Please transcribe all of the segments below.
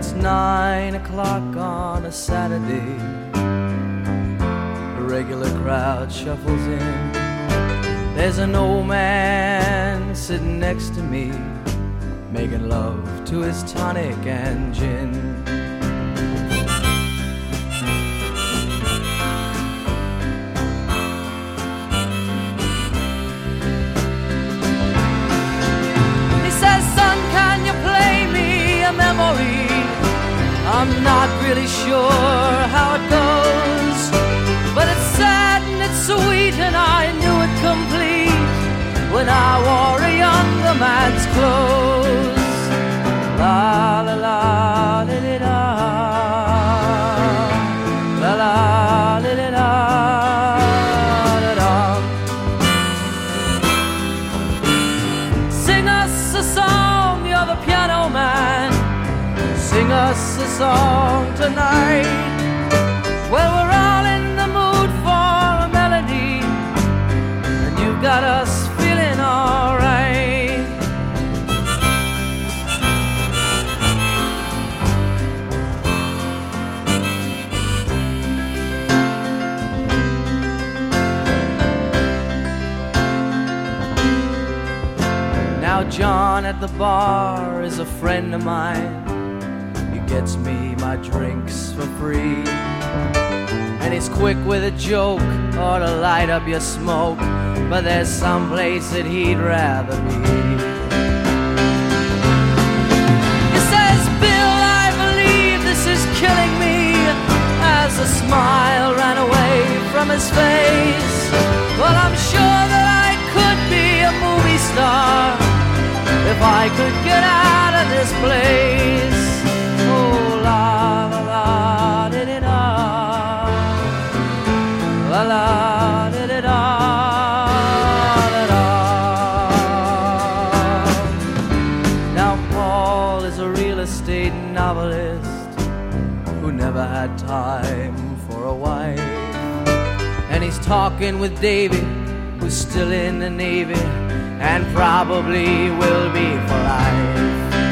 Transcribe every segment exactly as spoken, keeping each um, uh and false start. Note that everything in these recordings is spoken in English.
it's nine o'clock on a Saturday. The regular crowd shuffles in. There's an old man sitting next to me, making love to his tonic and gin. He says, son, can you play me a memory? I'm not really sure how it goes, but it's sad and it's sweet, and I knew it complete when I wore a younger man's clothes. La la la li li da, la la li li da, da da. Sing us a song, you're the piano man. Sing us a song tonight. Well, we're all in the mood for a melody, and you got us feeling alright. Now John at the bar is a friend of mine. He gets me my drinks for free, and he's quick with a joke or to light up your smoke, but there's some place that he'd rather be. He says, Bill, I believe this is killing me, as a smile ran away from his face. Well, I'm sure that I could be a movie star if I could get out of this place. Oh, la la la di di da, la la di di da, da da. Now Paul is a real estate novelist who never had time for a wife, and he's talking with Davy, who's still in the Navy and probably will be for life.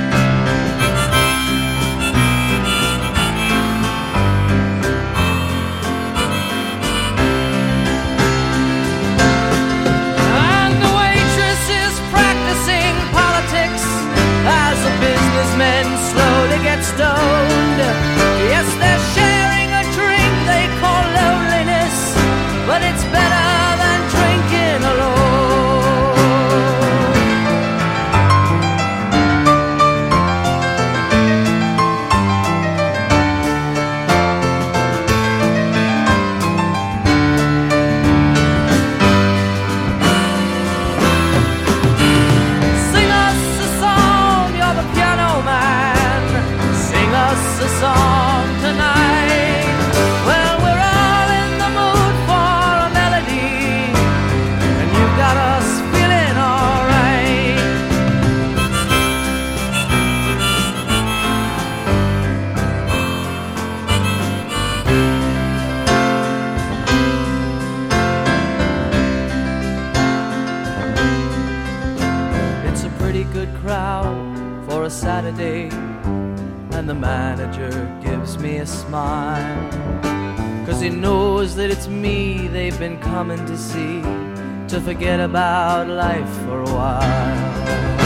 And the waitress is practicing politics as the businessmen slowly get stoned. Yes, they're sharing a drink they call loneliness, but it's better than drinking alone. A song tonight. Well, we're all in the mood for a melody, and you got us feeling alright. It's a pretty good crowd for a Saturday, and the manager gives me a smile, 'cause he knows that it's me they've been coming to see, to forget about life for a while.